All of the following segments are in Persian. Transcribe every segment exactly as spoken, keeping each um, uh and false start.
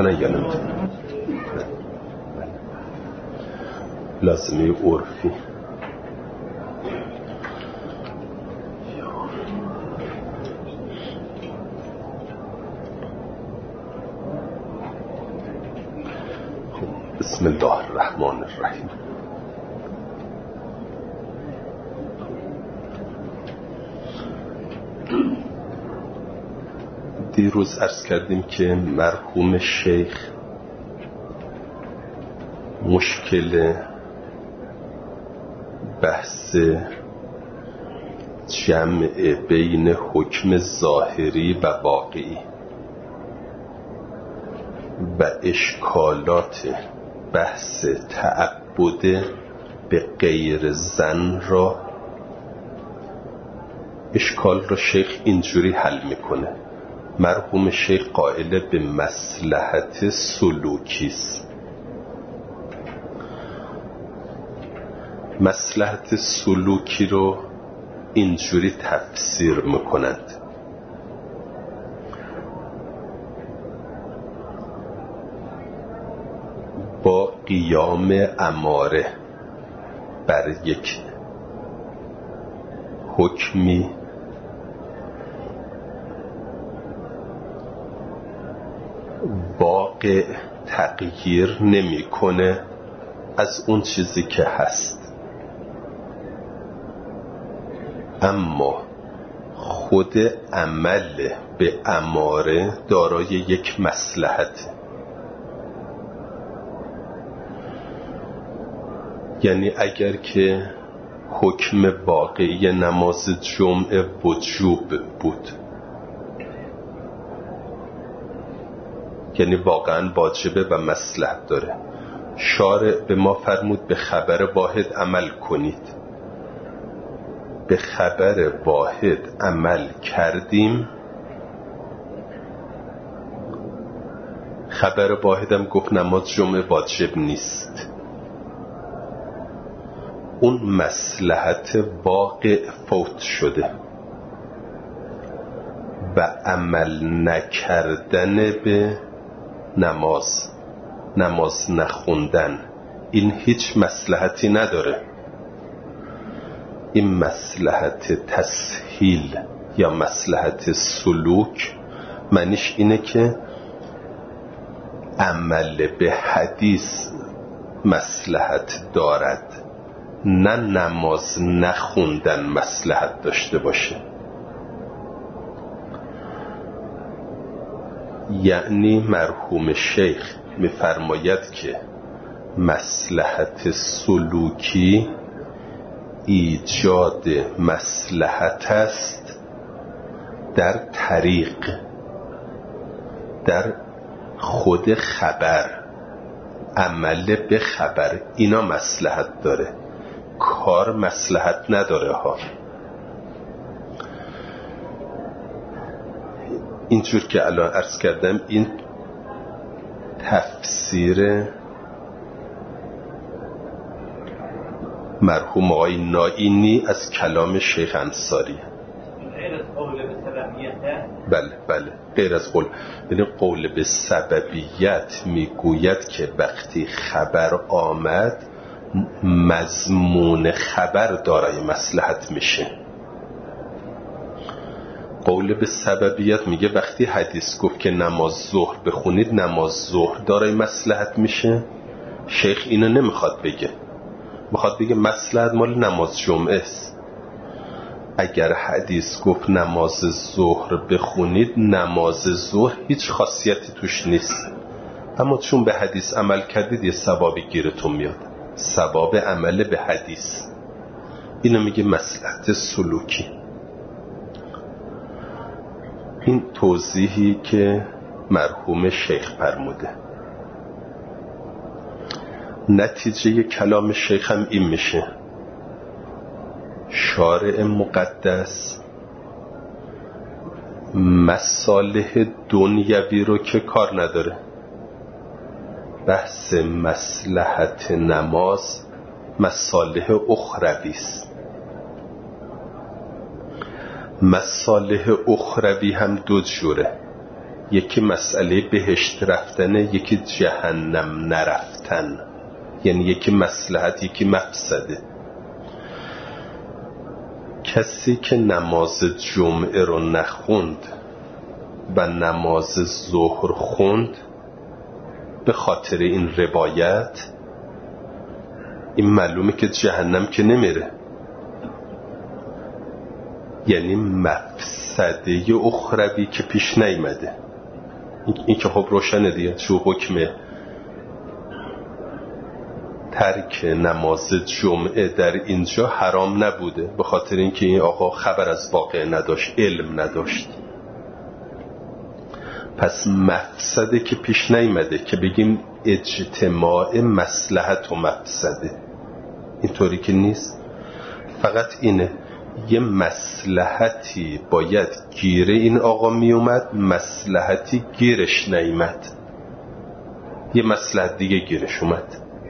میکنن یا نمیتونن. لازمه عرفی بسم الله الرحمن الرحیم. دیروز عرض کردیم که مرحوم شیخ مشکل بحث جمع بین حکم ظاهری و واقعی و اشکالات بحث تعبد به غیر زن را اشکال را شیخ اینجوری حل میکنه. مرحوم شیخ قائل به مصلحت سلوکی است. مصلحت سلوکی رو اینجوری تفسیر میکنند: با قیام اماره بر یک حکمی واقع تغییر نمیکنه از اون چیزی که هست، اما خود عمل به اماره دارای یک مصلحت. یعنی اگر که حکم واقعی نماز جمعه وجوب بود، یعنی واقعا واجبه و مصلحت داره، شارع به ما فرمود به خبر واحد عمل کنید. به خبر واحد عمل کردیم. خبر واحدم گفت نماز جمعه واجب نیست. اون مصلحت واقع فوت شده و عمل نکردن به نماز، نماز نخوندن، این هیچ مصلحتی نداره. این مصلحت تسهیل یا مصلحت سلوک معنیش اینه که عمل به حدیث مصلحت دارد، نه نماز نخوندن مصلحت داشته باشه. یعنی مرحوم شیخ می‌فرماید که مصلحت سلوکی ایجاد مصلحت است در طریق، در خود خبر، عمل به خبر، اینا مصلحت داره، کار مصلحت نداره ها. اینجور که الان عرض کردم این تفسیر مرحوم آقای نائینی از کلام شیخ انصاری. غیر از قول به سببیت. بله بله غیر از قول. یعنی قول به سببیت میگوید که وقتی خبر آمد مضمون خبر دارای مصلحت میشه. قول به سببیت میگه وقتی حدیث گفت که نماز ظهر بخونید نماز ظهر دارای مصلحت میشه. شیخ اینو نمیخواد بگه، میخواد بگه مصلحت مال نماز جمعه است. اگر حدیث گفت نماز ظهر بخونید، نماز ظهر هیچ خاصیتی توش نیست، اما چون به حدیث عمل کردید یه ثوابی گیرتون میاد، ثواب عمل به حدیث. اینو میگه مصلحت سلوکی. این توضیحی که مرحوم شیخ فرموده. نتیجه کلام شیخ هم این میشه: شارع مقدس مصالح دنیوی رو که کار نداره، بحث مصلحت نماز مصالح اخروی است. مصالح اخروی هم دو جوره. یکی مسئله بهشت رفتن، یکی جهنم نرفتن، یعنی یکی مصلحت یکی مفسده. کسی که نماز جمعه رو نخوند و نماز ظهر خوند به خاطر این روایت، این معلومه که جهنم که نمیره، یعنی مفسده اخروی که پیش نیامده. این که خب روشنه دیگه، چون حکم ترک نماز جمعه در اینجا حرام نبوده، به خاطر اینکه این آقا خبر از واقع نداشت، علم نداشت. پس مفسده که پیش نیامده که بگیم اجتماع مصلحت و مفسده، اینطوری که نیست. فقط اینه یه مصلحتی باید گیره این آقا می اومد، مصلحتی گیرش نیامد، یه مصلحت دیگه گیرش اومد.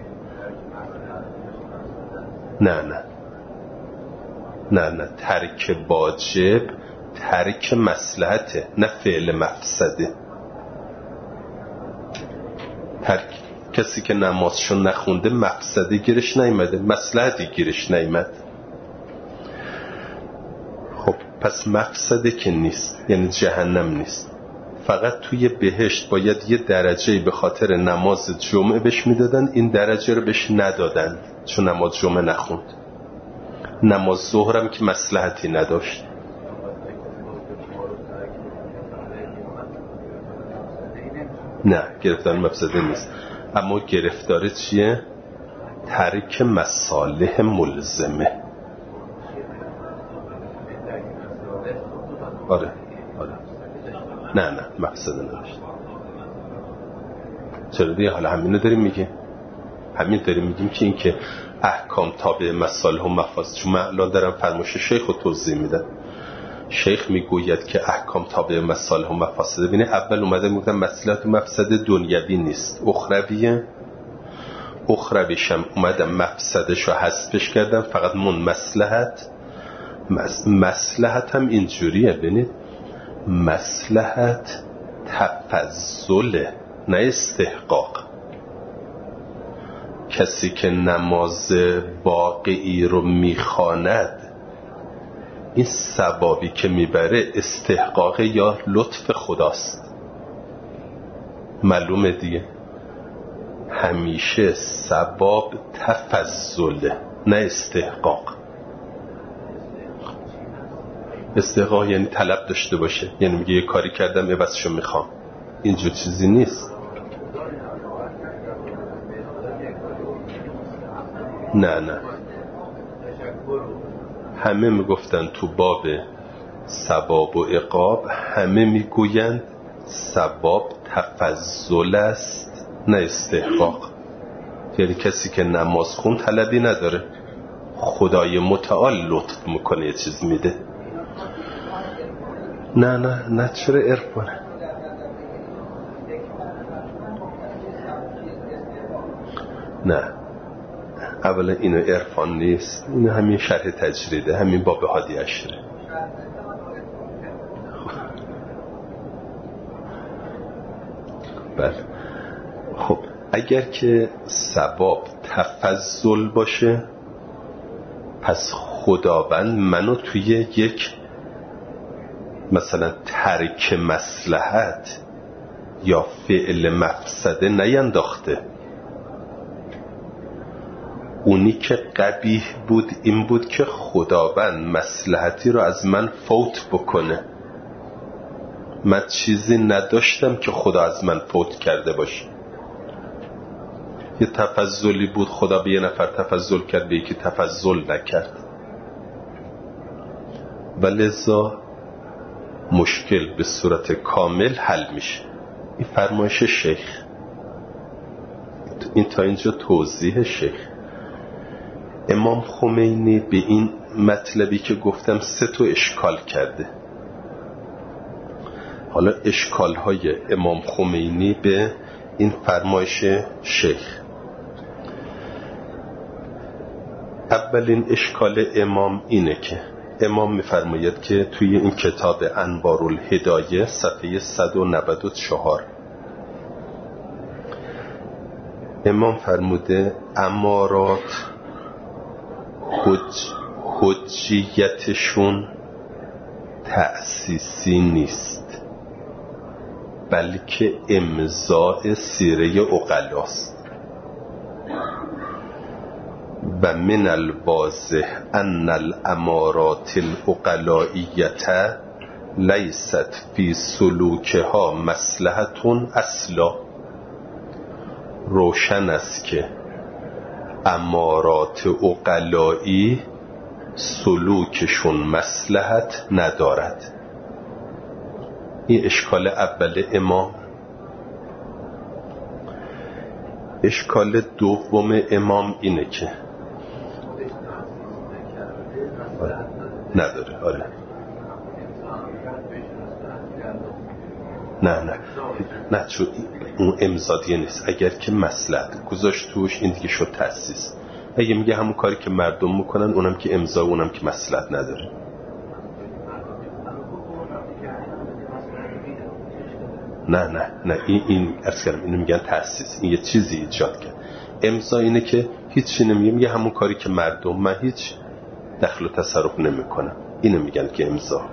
نه نه نه نه ترک واجب ترک مصلحته، نه فعل مفسده. ترک کسی که نمازشو نخونده مفسده گیرش نیامده، مصلحتی گیرش نیامد. خب پس مفسده که نیست، یعنی جهنم نیست. فقط توی بهشت باید یه درجه به خاطر نماز جمعه بهش میدادن، این درجه رو بهش ندادن چون نماز جمعه نخوند. نماز ظهرم که مصلحتی نداشت. نه گرفتار مفسده نیست، اما گرفتار چیه؟ ترک مصالح ملزمه. آره آره نه نه مفسده نداشت. چرا دیگه؟ حالا همینو داریم میگیم، همین داریم میگیم که این که احکام تابع مصالح و مفاسد. چون من الان دارم فرمایش شیخ رو توضیح میدم. شیخ میگوید که احکام تابع مصالح و مفاسد. ببینید اول اومده میگفتم مصلحت و مفسد دنیوی نیست، اخرویه. اخرویش هم اومدم مفسدش رو حذفش کردم، فقط من مصلحت. مصلحت هم اینجوریه، ببینید مصلحت تفضل نه استحقاق. کسی که نماز واقعی رو میخواند، این ثوابی که میبره استحقاق یا لطف خداست. معلومه دیگه، همیشه ثواب تفضله نه استحقاق. استحقاق یعنی طلب داشته باشه، یعنی میگه یه کاری کردم عوضشو میخوام. اینجور چیزی نیست. نه نه همه میگفتن تو باب ثواب و عقاب، همه میگویند ثواب تفضل است نه استحقاق. یعنی کسی که نماز خون طلبی نداره، خدای متعال لطف میکنه یه چیز میده. نه نه نه چرا عرفانه؟ نه اولا اینو عرفان نیست، اینو همین شرح تجریده، همین باب هادی عشره. بله خب اگر که ثواب تفضل باشه، پس خداوند منو توی یک مثلا ترک مصلحت یا فعل مفسده نینداخته. اونی که قبیح بود این بود که خداوند مصلحتی رو از من فوت بکنه. من چیزی نداشتم که خدا از من فوت کرده باشه. یه تفضلی بود، خدا به یه نفر تفضل کرد، به یکی تفضل نکرد. ولذا مشکل به صورت کامل حل میشه. این فرمایش شیخ، این تا اینجا توضیح شیخ. امام خمینی به این مطلبی که گفتم سه تا اشکال کرده. حالا اشکال‌های امام خمینی به این فرمایش شیخ. اولین اشکال امام اینه که امام می‌فرماید که توی این کتاب انوارالهدایه صفحه صد و نود و چهار امام فرموده امارات حج حجیتشون تأسیسی نیست، بلکه امضاء سیره عقلاست. و من الواضح ان الامارات العقلائیه لیست فی سلوکها مصلحت اصلا. روشن است که امارات عقلائی سلوکشون مصلحت ندارد. این اشکال اول امام. اشکال دوم امام اینه که آره. نداره. آره نه نه نه چون اون امضا نیست. اگر که مصلحت گذاشت توش این دیگه شد تأسیس. اگه میگه همون کاری که مردم میکنن اونم که امضا، اونم که مصلحت نداره. نه نه نه این این اصلا اینو میگن تأسیس. این یه چیزی ایجاد کرد. امضا اینه که هیچی نمیگه، میگه همون کاری که مردم، من هیچ دخل و تصرف نمیکنم. اینو میگن که امضا.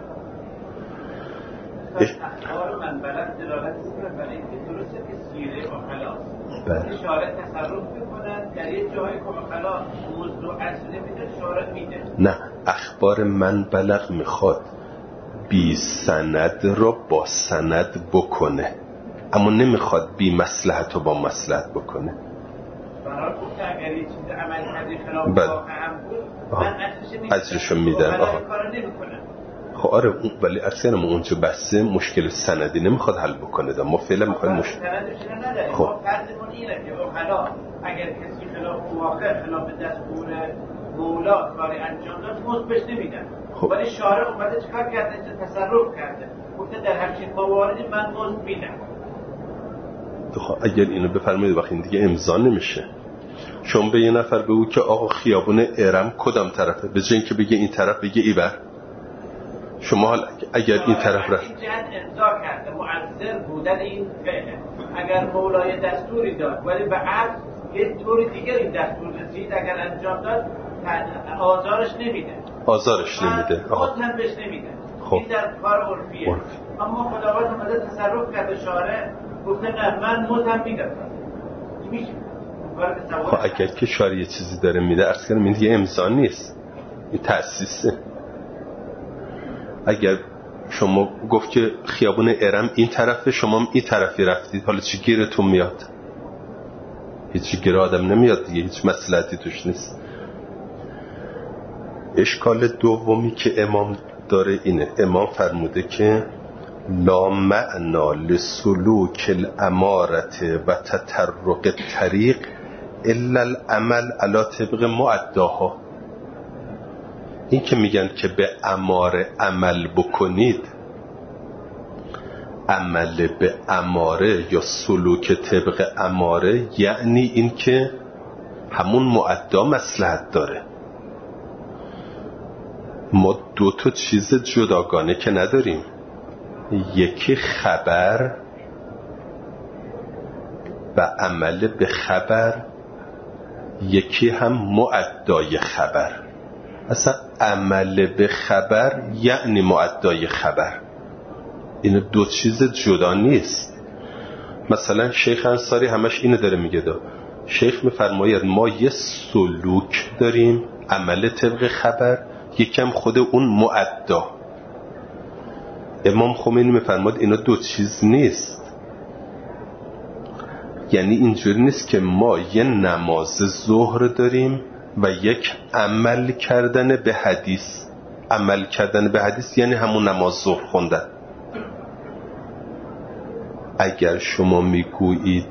من بلد دلالت میکنه برای اینکه درسته که سیره عقلاست. بله. شارع تصرف میکنن در یه جایی که عقلا موضوع اصلی میده شارع میده. نه، اخبار من بلغ میخواد بی سند رو با سند بکنه، اما نمیخواد بی مصلحت رو با مصلحت بکنه. برای گفته اگر یه چیز عمل کردی خلاف واقع هم بود من اجرشو میدن. آها کارو نمیکنم. خب آره، ولی اکثر ما اونجا بحثه مشکل سندی نمیخواد حل بکنه. ده ما فعلا میخوایم مشکل سندش نداره. خب ما فرضمون اینه که عقلا اگر کسی خلاف واقع خلاف دستور مولا کاری انجام داد مزد بهش نمیدن. خب ولی شارع اومده چیکار کرده؟ تصرف کرده، گفته در همچین مواردی من مزد میدم. خب اگر اینو بفرمایید وقتی این دیگه امضا نمیشه. شما به یه نفر بگو که آقا خیابون ارم کدام طرفه، به جای اینکه بگه این طرف بگه ایور. شما حال اگر این طرف رفت این جهت امضا کرده مؤثر بودن این فعله. اگر مولای دستوری داد ولی به عکس یه طور دیگه این دستور رسید اگر انجام داد آزارش نمیده. آزارش نمیده. آها هم بهش نمیده. خب این در کار عرفیه. اما خداوند اومده تصرف کرده شارع گفته نه من مزد میدم. میشه. خب اگر که شارع یه چیزی داره میده عرض کنم این دیگه امضا نیست، این تأسیسه. اگر شما گفت که خیابون ارم این طرفه، شما این طرفی رفتید، حالا چی گیرتون میاد؟ هیچی گیر آدم نمیاد دیگه، هیچ مصلحتی توش نیست. اشکال دومی که امام داره اینه. امام فرموده که لا معنا لسلوک الامارت و تطرق الطریق الا العمل علی طبق معداها. این که میگن که به اماره عمل بکنید، عمل به اماره یا سلوک طبق اماره، یعنی این که همون معدا مصلحت داره. ما دو تا چیز جداگانه که نداریم، یکی خبر و عمل به خبر، یکی هم معدای خبر. اصلا عمل به خبر یعنی معدای خبر. این دو چیز جدا نیست. مثلا شیخ انصاری همش اینو داره میگه. دا شیخ میفرماید ما یه سلوک داریم عمل طبق خبر، یکم خود اون معدا. امام خمینی میفرماید اینا دو چیز نیست. یعنی اینجوری نیست که ما یه نماز ظهر داریم و یک عمل کردن به حدیث. عمل کردن به حدیث یعنی همون نماز ظهر خوندن. اگر شما میگویید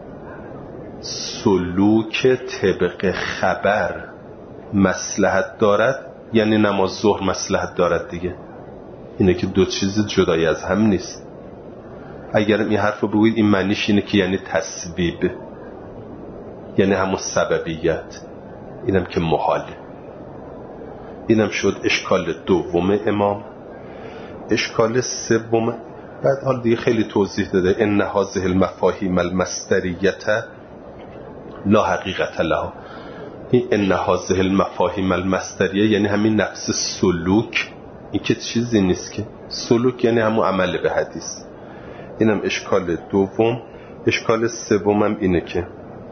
سلوک طبق خبر مصلحت دارد، یعنی نماز ظهر مصلحت دارد دیگه. اینه که دو چیز جدای از هم نیست. اگر این حرف رو بگویید این معنیش اینه که یعنی تسبیب، یعنی همون سببیت، اینم که محاله. اینم شد اشکال دوم امام. اشکال سوم بعد حال دیگه خیلی توضیح داده، ان هذه المفاهیم المصدریه لا حقیقت لها. این ان هذه المفاهیم المصدریه یعنی همین نفس سلوک، این که چیزی نیست که سلوک یعنی همون عمل به حدیث. اینم اشکال دوم. اشکال سومم اینه که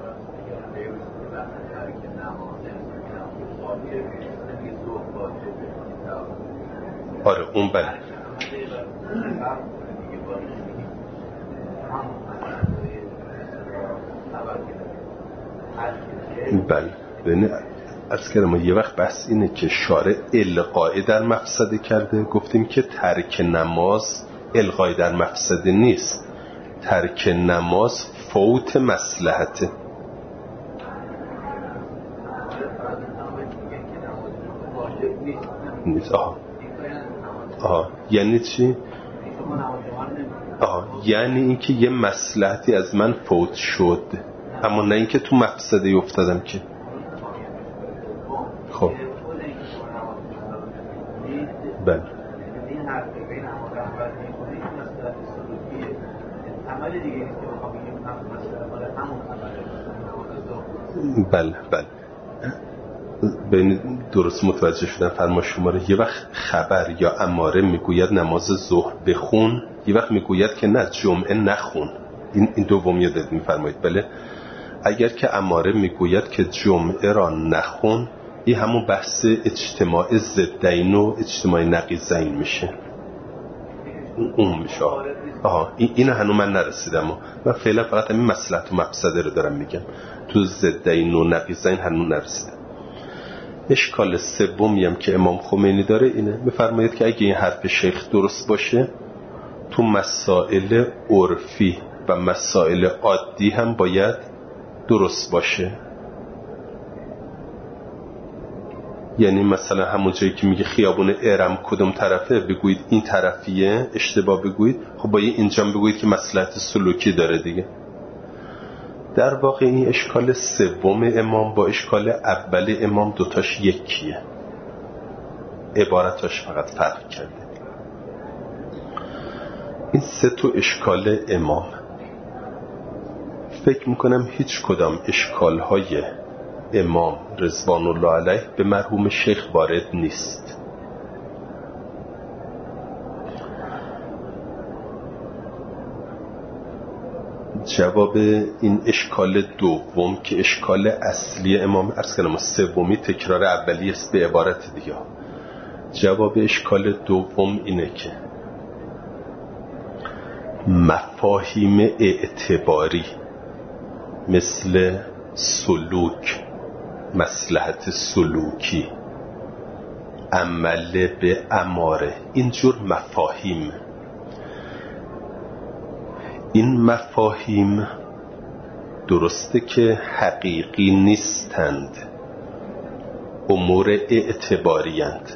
آره اون بله بله ببینید از که ما یه وقت بحث اینه که شارع القای در مفسده کرده، گفتیم که ترک نماز القای در مفسده نیست، ترک نماز فوت مصلحته. نیست. آها آها یعنی چی؟ آها یعنی اینکه یه مصلحتی از من فوت شد، اما نه اینکه تو مفسده افتادم که. خب بله بله بله ببینید درست متوجه شدن فرما شما رو. یه وقت خبر یا اماره میگوید نماز ظهر بخون، یه وقت میگوید که نه جمعه نخون. این این دومی رو میفرمایید. بله اگر که اماره میگوید که جمعه را نخون، این همون بحث اجتماع ضدین و اجتماع نقیضین میشه، اون میشه. آها این این هنوز من نرسیدم و فعلا فقط همین مصلحت و مفسده رو دارم میگم، تو ضدین و نقیضین هنوز نرسیدم. اشکال سومی هم که امام خمینی داره اینه، میفرماید که اگه این حرف شیخ درست باشه، تو مسائل عرفی و مسائل عادی هم باید درست باشه. یعنی مثلا همون جایی که میگه خیابون ارم کدوم طرفه، بگویید این طرفیه، اشتباه بگویید، خب باید اینجا بگویید که مصلحت سلوکی داره دیگه. در واقع این اشکال سوم امام با اشکال اول امام دوتاش یکیه، عبارتاش فقط فرق کرده. این سه تا اشکال امام فکر میکنم هیچ کدام اشکالهای امام رضوان الله علیه به مرحوم شیخ وارد نیست. جواب این اشکال دوم که اشکال اصلی امام عرض کردم سومی تکرار اولی است به عبارت دیگه، جواب اشکال دوم اینه که مفاهیم اعتباری مثل سلوک، مصلحت سلوکی، عمل به اماره، اینجور مفاهیم، این مفاهیم درسته که حقیقی نیستند، امور اعتباری اند،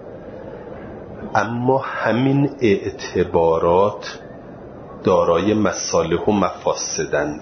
اما همین اعتبارات دارای مصالح و مفاسدند.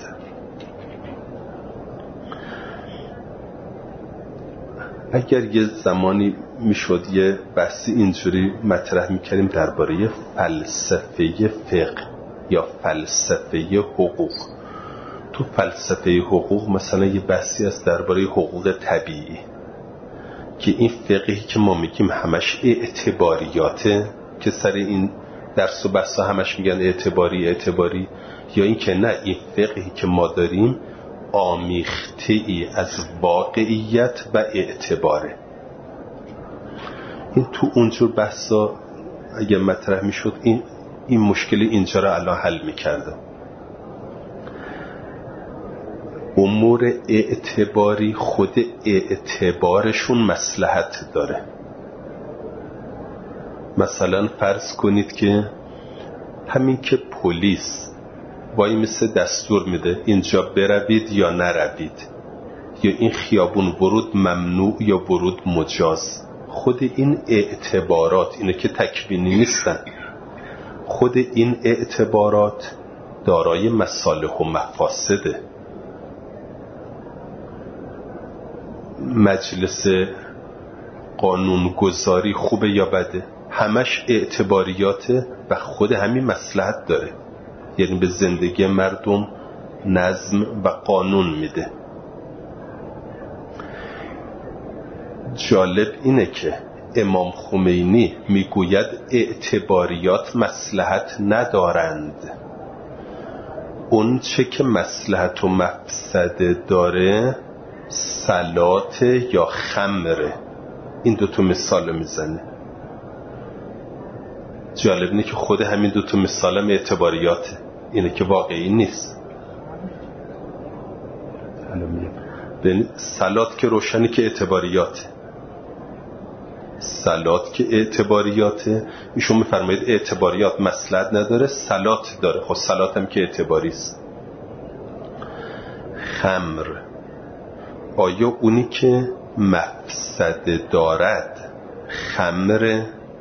اگر یه زمانی میشد یه بحثی اینجوری مطرح میکردیم درباره فلسفه فقه یا فلسفه حقوق، تو فلسفه حقوق مثلا یه بحثی است درباره حقوق طبیعی که این فقهی که ما میگیم همش اعتباریاته، که سر این درس و بحثا همش میگن اعتباری اعتباری، یا این که نه، این فقهی که ما داریم آمیخته ای از واقعیت و اعتباره. این تو اونجور بحثا اگه مطرح میشد این این مشکل اینجا رو الان حل میکرده. امور اعتباری خود اعتبارشون مصلحت داره. مثلا فرض کنید که همین که پلیس وای مثل دستور میده اینجا بروید یا نروید، یا این خیابون ورود ممنوع یا ورود مجاز، خود این اعتبارات، اینه که تکوینی نیستن، خود این اعتبارات دارای مصالح و مفاسده. قانونگذاری خوبه یا بده؟ همش اعتباریاته و خود همین مصلحت داره، یعنی به زندگی مردم نظم و قانون میده. جالب اینه که امام خمینی میگوید اعتباریات مصلحت ندارند، اون چه که مصلحت و مفسده داره صلات یا خمره. این دوتا مثال میزنه. جالب اینه که خود همین دوتا مثال هم اعتباریاته، اینه که واقعی نیست. صلات که روشنی که اعتباریاته، صلات که اعتباریاته. ایشون میفرمایید اعتباریات مصلحت نداره، صلات داره. خب صلات هم که اعتباری است. خمر، آیا اونی که مفسده دارد خمر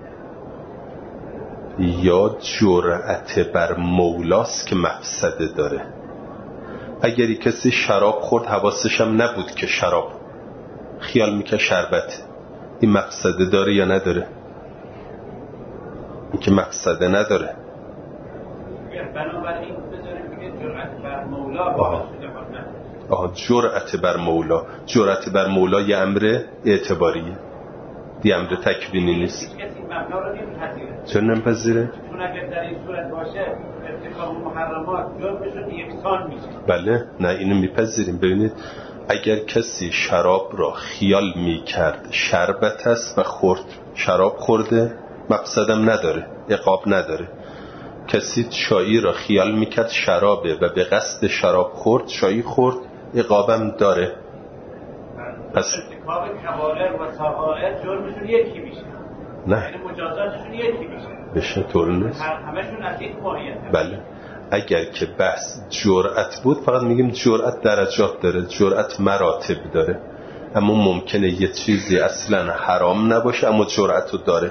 یا جرأت بر مولاست که مفسده داره؟ اگر کسی شراب خورد حواسش هم نبود که شراب، خیال میکنه شربت، این مفسده داره یا نداره؟ این که مفسده نداره. بنابراین بذاریم بگید جرأت بر مولا. آها آها جرأت بر مولا. جرأت بر مولا یه امر اعتباریه، یه امر تکوینی نیست. کسی این مبنا رو نمیپذیره. چرا نمیپذیره؟ چون اگر در این صورت باشه ارتکاب محرمات جرمشون یکسان میشه. بله، نه اینو میپذیریم. ببینید اگر کسی شراب را خیال میکرد شربت است و خورد، شراب خورده، مفسدم نداره، عقاب نداره. کسی چایی را خیال میکرد شرابه و به قصد شراب خورد، چایی خورد، عقابم داره. پس ارتکاب کبائر و صغائر جرمشون یکی میشه. نه، یعنی مجازاتشون یکی میشه. بشه طور نیست. همشون از یک ماهیت. بله. اگر که بحث جرأت بود فقط میگیم جرأت درجات داره، جرأت مراتب داره. اما ممکنه یه چیزی اصلا حرام نباشه اما جرأت رو داره.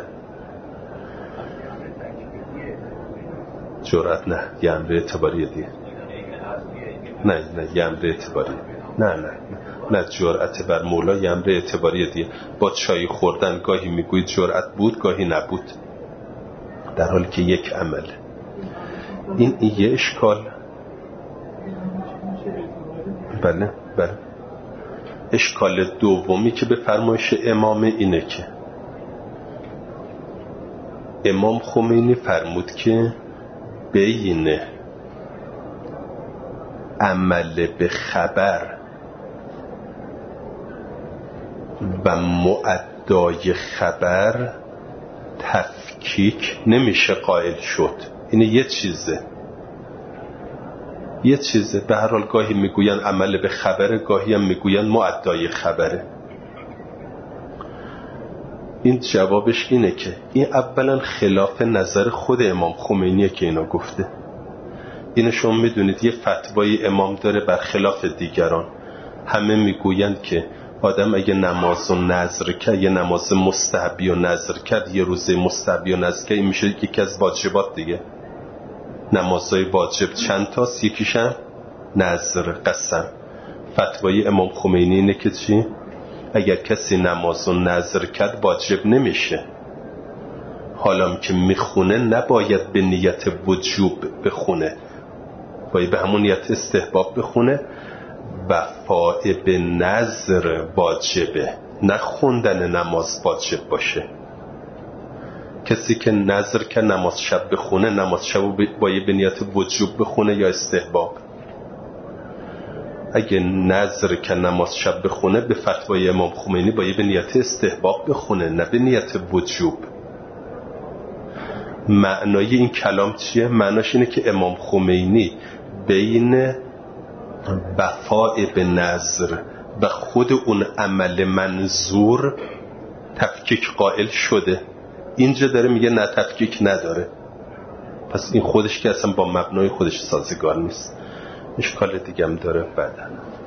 جرأت نه، یه امر اعتباریه دیگه. نه نه یه امر اعتباریه. نه نه نه جرأت بر مولا یه امر اعتباریه دیگه. با چای خوردن گاهی میگوید جرأت بود، گاهی نبود، در حالی که یک عمل. این یه اشکال. بله بله. اشکال دومی که به فرمایش امام اینه که امام خمینی فرمود که بین عمل به خبر و مؤدای خبر تفکیک نمیشه قائل شد. این یه چیزه، یه چیزه. به هر حال گاهی میگوین عمل به خبره، گاهی هم میگوین مؤدای خبره. این جوابش اینه که این اولا خلاف نظر خود امام خمینیه که اینا گفته. اینو شما میدونید یه فتوای امام داره برخلاف دیگران. همه میگویند که آدم اگه نماز و نذر کرد، یه نماز مستحبی و نذر کرد، یه روزه مستحبی و نذر کرد، این میشه یکی از واجبات دیگه. نمازهای واجب چند تاست؟ یکیشم نذر، قسم. فتوای امام خمینی اینه که چی؟ اگر کسی نماز و نذر کرد واجب نمیشه. حالا که میخونه نباید به نیت وجوب بخونه، باید به همون نیت استحباب بخونه. وفاء به نذر واجبه، نه خوندن نماز واجب باشه. کسی که نذر که نماز شب بخونه، نماز شب باید به نیت وجوب بخونه یا استحباب. اگه نذر که نماز شب بخونه به فتوای امام خمینی باید به نیت استحباب بخونه، نه به نیت وجوب. معنای این کلام چیه؟ معناش اینه که امام خمینی بین وفاء به نذر و خود اون عمل منظور تفکیک قائل شده. اینجا داره میگه نه تفکیک نداره. پس این خودش که اصلا با مبنای خودش سازگار نیست. اشکال دیگه هم داره بعداً.